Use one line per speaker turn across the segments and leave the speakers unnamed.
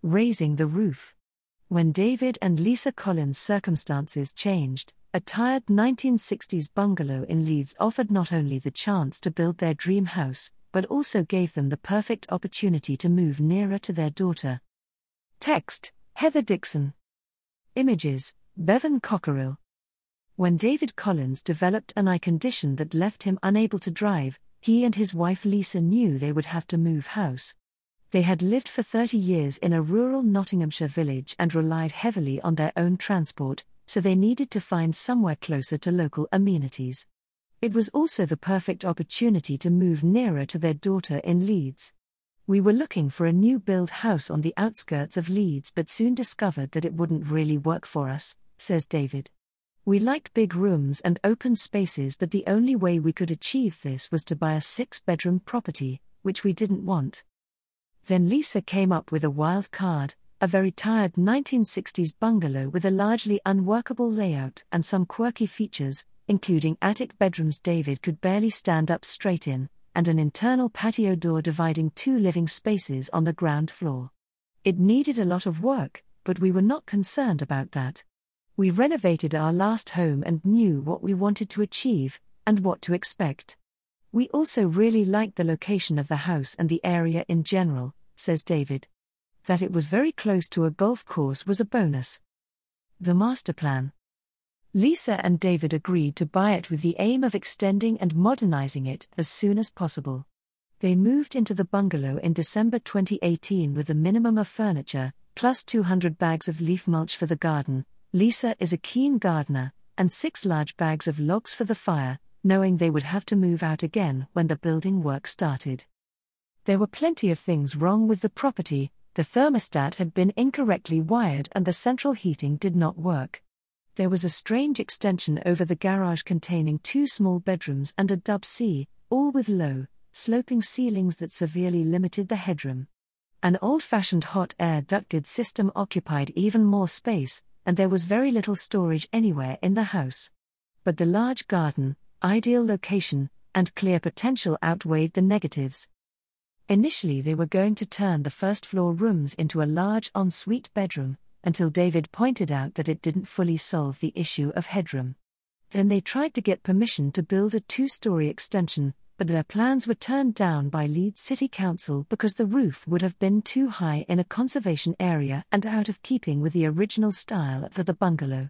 Raising the roof. When David and Lisa Collins' circumstances changed, a tired 1960s bungalow in Leeds offered not only the chance to build their dream house, but also gave them the perfect opportunity to move nearer to their daughter. Text: Heather Dixon. Images: Bevan Cockerill. When David Collins developed an eye condition that left him unable to drive, he and his wife Lisa knew they would have to move house. They had lived for 30 years in a rural Nottinghamshire village and relied heavily on their own transport, so they needed to find somewhere closer to local amenities. It was also the perfect opportunity to move nearer to their daughter in Leeds. We were looking for a new build house on the outskirts of Leeds but soon discovered that it wouldn't really work for us, says David. We liked big rooms and open spaces, but the only way we could achieve this was to buy a 6-bedroom property, which we didn't want. Then Lisa came up with a wild card, a very tired 1960s bungalow with a largely unworkable layout and some quirky features, including attic bedrooms David could barely stand up straight in, and an internal patio door dividing 2 living spaces on the ground floor. It needed a lot of work, but we were not concerned about that. We renovated our last home and knew what we wanted to achieve, and what to expect. We also really liked the location of the house and the area in general, says David. That it was very close to a golf course was a bonus. The master plan. Lisa and David agreed to buy it with the aim of extending and modernizing it as soon as possible. They moved into the bungalow in December 2018 with a minimum of furniture, plus 200 bags of leaf mulch for the garden. Lisa is a keen gardener, and 6 large bags of logs for the fire, knowing they would have to move out again when the building work started. There were plenty of things wrong with the property. The thermostat had been incorrectly wired and the central heating did not work. There was a strange extension over the garage containing 2 small bedrooms and a dub-C, all with low, sloping ceilings that severely limited the headroom. An old-fashioned hot air ducted system occupied even more space, and there was very little storage anywhere in the house. But the large garden, ideal location, and clear potential outweighed the negatives. Initially they were going to turn the first-floor rooms into a large ensuite bedroom, until David pointed out that it didn't fully solve the issue of headroom. Then they tried to get permission to build a 2-story extension, but their plans were turned down by Leeds City Council because the roof would have been too high in a conservation area and out of keeping with the original style for the bungalow.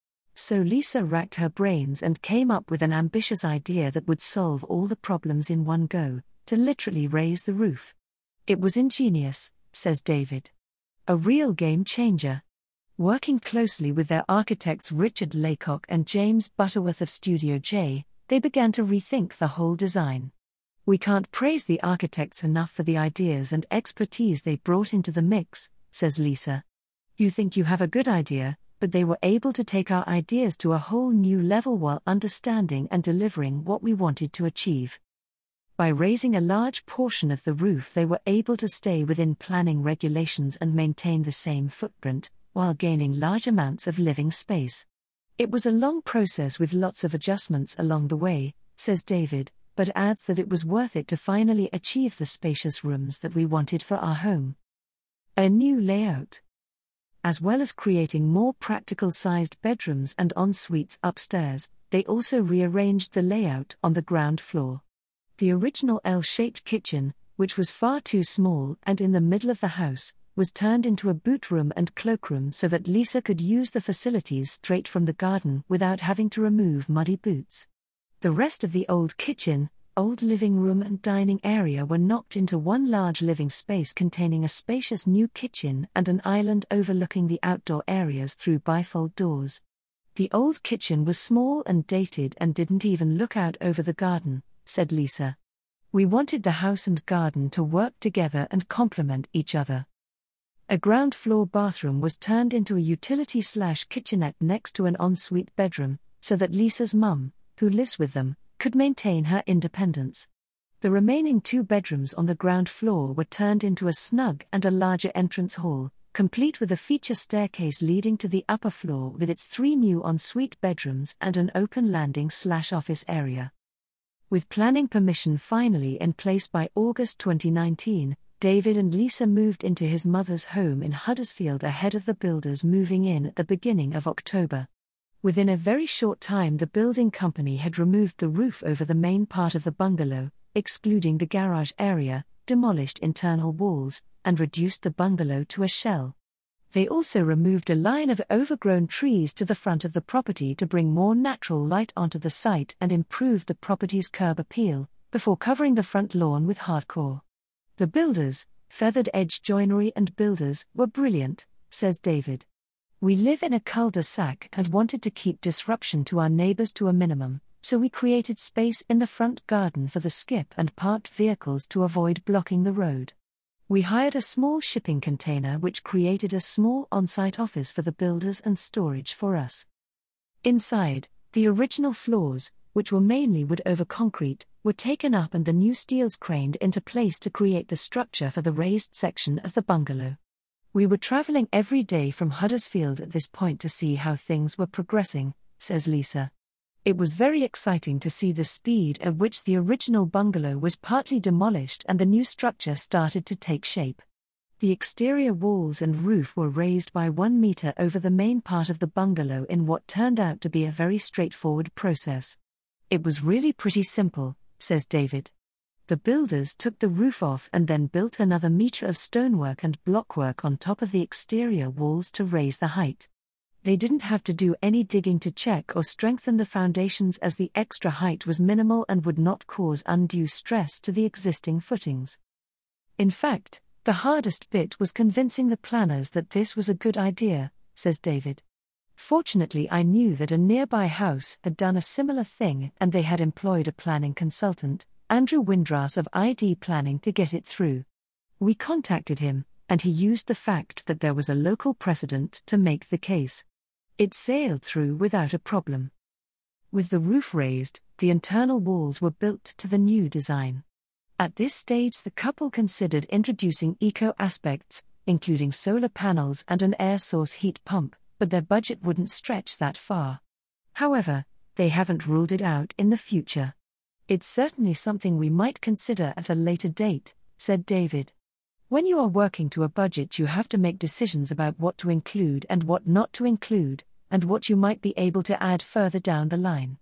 So Lisa racked her brains and came up with an ambitious idea that would solve all the problems in one go, to literally raise the roof. It was ingenious, says David. A real game changer. Working closely with their architects Richard Laycock and James Butterworth of Studio J, they began to rethink the whole design. We can't praise the architects enough for the ideas and expertise they brought into the mix, says Lisa. You think you have a good idea, but they were able to take our ideas to a whole new level while understanding and delivering what we wanted to achieve. By raising a large portion of the roof, they were able to stay within planning regulations and maintain the same footprint, while gaining large amounts of living space. It was a long process with lots of adjustments along the way, says David, but adds that it was worth it to finally achieve the spacious rooms that we wanted for our home. A new layout. As well as creating more practical-sized bedrooms and en-suites upstairs, they also rearranged the layout on the ground floor. The original L-shaped kitchen, which was far too small and in the middle of the house, was turned into a boot room and cloakroom so that Lisa could use the facilities straight from the garden without having to remove muddy boots. The rest of the old kitchen, old living room and dining area were knocked into one large living space containing a spacious new kitchen and an island overlooking the outdoor areas through bifold doors. The old kitchen was small and dated and didn't even look out over the garden, said Lisa. We wanted the house and garden to work together and complement each other. A ground floor bathroom was turned into a utility/kitchenette next to an ensuite bedroom, so that Lisa's mum, who lives with them, could maintain her independence. The remaining 2 bedrooms on the ground floor were turned into a snug and a larger entrance hall, complete with a feature staircase leading to the upper floor with its 3 new ensuite bedrooms and an open landing/office area. With planning permission finally in place by August 2019, David and Lisa moved into his mother's home in Huddersfield ahead of the builders moving in at the beginning of October. Within a very short time, the building company had removed the roof over the main part of the bungalow, excluding the garage area, demolished internal walls, and reduced the bungalow to a shell. They also removed a line of overgrown trees to the front of the property to bring more natural light onto the site and improve the property's curb appeal, before covering the front lawn with hardcore. The builders, Feathered Edge Joinery and Builders, were brilliant, says David. We live in a cul-de-sac and wanted to keep disruption to our neighbors to a minimum, so we created space in the front garden for the skip and parked vehicles to avoid blocking the road. We hired a small shipping container which created a small on-site office for the builders and storage for us. Inside, the original floors, which were mainly wood over concrete, were taken up and the new steels craned into place to create the structure for the raised section of the bungalow. We were traveling every day from Huddersfield at this point to see how things were progressing, says Lisa. It was very exciting to see the speed at which the original bungalow was partly demolished and the new structure started to take shape. The exterior walls and roof were raised by 1 meter over the main part of the bungalow in what turned out to be a very straightforward process. It was really pretty simple, says David. The builders took the roof off and then built another meter of stonework and blockwork on top of the exterior walls to raise the height. They didn't have to do any digging to check or strengthen the foundations as the extra height was minimal and would not cause undue stress to the existing footings. In fact, the hardest bit was convincing the planners that this was a good idea, says David. Fortunately, I knew that a nearby house had done a similar thing and they had employed a planning consultant, Andrew Windras of ID Planning, to get it through. We contacted him, and he used the fact that there was a local precedent to make the case. It sailed through without a problem. With the roof raised, the internal walls were built to the new design. At this stage, the couple considered introducing eco aspects, including solar panels and an air source heat pump, but their budget wouldn't stretch that far. However, they haven't ruled it out in the future. It's certainly something we might consider at a later date, said David. When you are working to a budget, you have to make decisions about what to include and what not to include, and what you might be able to add further down the line.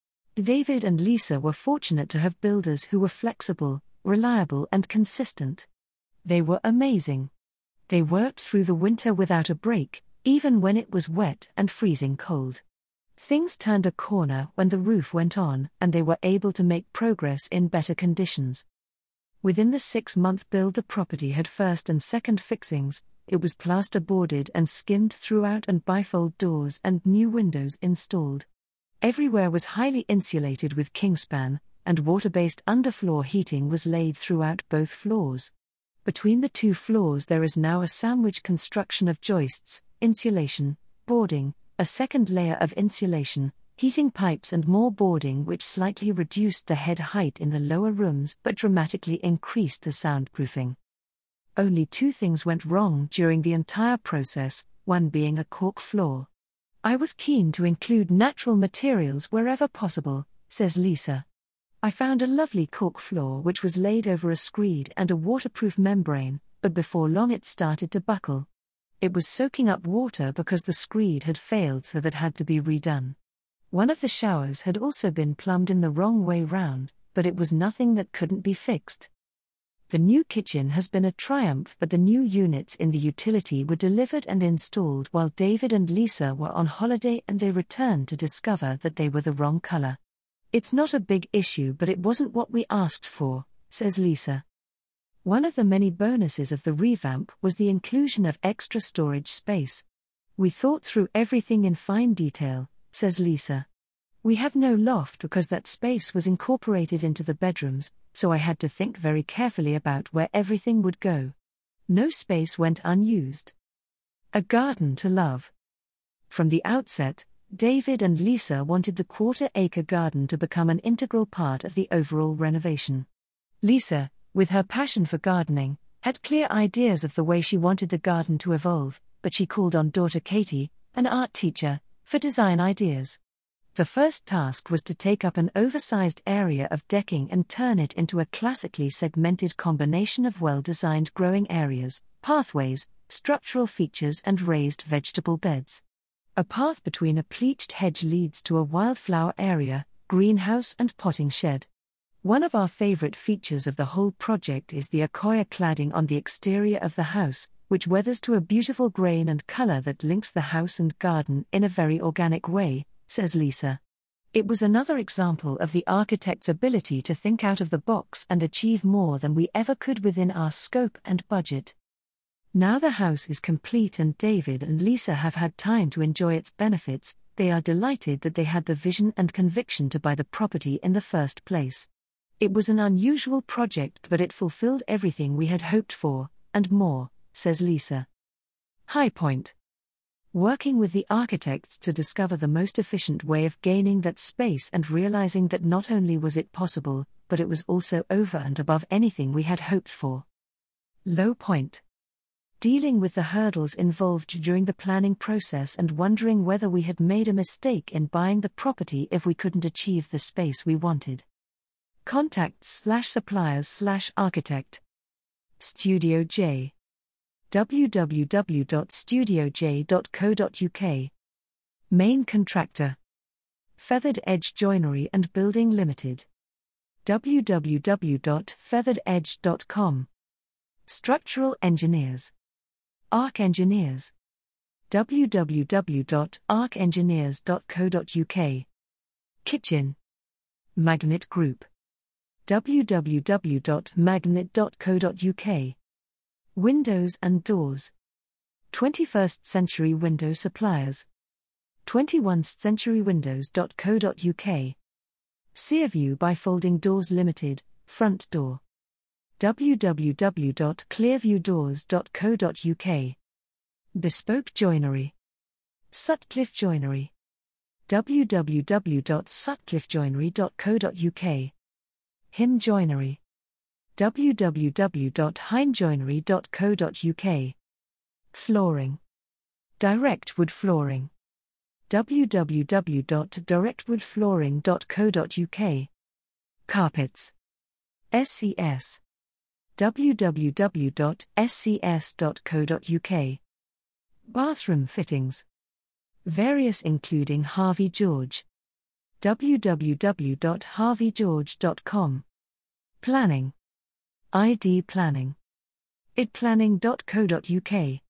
David and Lisa were fortunate to have builders who were flexible, reliable and consistent. They were amazing. They worked through the winter without a break, even when it was wet and freezing cold. Things turned a corner when the roof went on, and they were able to make progress in better conditions. Within the 6-month build, the property had first and second fixings, it was plasterboarded and skimmed throughout and bifold doors and new windows installed. Everywhere was highly insulated with kingspan, and water-based underfloor heating was laid throughout both floors. Between the 2 floors there is now a sandwich construction of joists, insulation, boarding, a second layer of insulation, heating pipes and more boarding, which slightly reduced the head height in the lower rooms but dramatically increased the soundproofing. Only 2 things went wrong during the entire process, one being a cork floor. I was keen to include natural materials wherever possible, says Lisa. I found a lovely cork floor which was laid over a screed and a waterproof membrane, but before long it started to buckle. It was soaking up water because the screed had failed, so that had to be redone. One of the showers had also been plumbed in the wrong way round, but it was nothing that couldn't be fixed. The new kitchen has been a triumph, but the new units in the utility were delivered and installed while David and Lisa were on holiday, and they returned to discover that they were the wrong color. It's not a big issue, but it wasn't what we asked for, says Lisa. One of the many bonuses of the revamp was the inclusion of extra storage space. We thought through everything in fine detail, says Lisa. We have no loft because that space was incorporated into the bedrooms, so I had to think very carefully about where everything would go. No space went unused. A garden to love. From the outset, David and Lisa wanted the quarter-acre garden to become an integral part of the overall renovation. Lisa, with her passion for gardening, had clear ideas of the way she wanted the garden to evolve, but she called on daughter Katie, an art teacher, for design ideas. The first task was to take up an oversized area of decking and turn it into a classically segmented combination of well-designed growing areas, pathways, structural features and raised vegetable beds. A path between a pleached hedge leads to a wildflower area, greenhouse and potting shed. One of our favorite features of the whole project is the Accoya cladding on the exterior of the house, which weathers to a beautiful grain and color that links the house and garden in a very organic way, says Lisa. It was another example of the architect's ability to think out of the box and achieve more than we ever could within our scope and budget. Now the house is complete and David and Lisa have had time to enjoy its benefits. They are delighted that they had the vision and conviction to buy the property in the first place. It was an unusual project, but it fulfilled everything we had hoped for, and more, says Lisa. High point. Working with the architects to discover the most efficient way of gaining that space and realizing that not only was it possible, but it was also over and above anything we had hoped for. Low point. Dealing with the hurdles involved during the planning process and wondering whether we had made a mistake in buying the property if we couldn't achieve the space we wanted. Contacts/suppliers/architect. Studio J. www.studioj.co.uk. Main contractor. Feathered Edge Joinery and Building Limited. www.featherededge.com. Structural engineers. Arc Engineers. www.arcengineers.co.uk. Kitchen. Magnet Group. www.magnet.co.uk. Windows and doors. 21st Century Window Suppliers. 21stcenturywindows.co.uk. Searview by Folding Doors Limited, Front Door. www.clearviewdoors.co.uk. Bespoke Joinery. Sutcliffe Joinery. www.sutcliffejoinery.co.uk. Him Joinery. www.heimjoinery.co.uk. Flooring. Direct Wood Flooring. www.directwoodflooring.co.uk. Carpets. SCS. www.scs.co.uk. Bathroom fittings. Various including Harvey George. www.harveygeorge.com. Planning. ID Planning. itplanning.co.uk.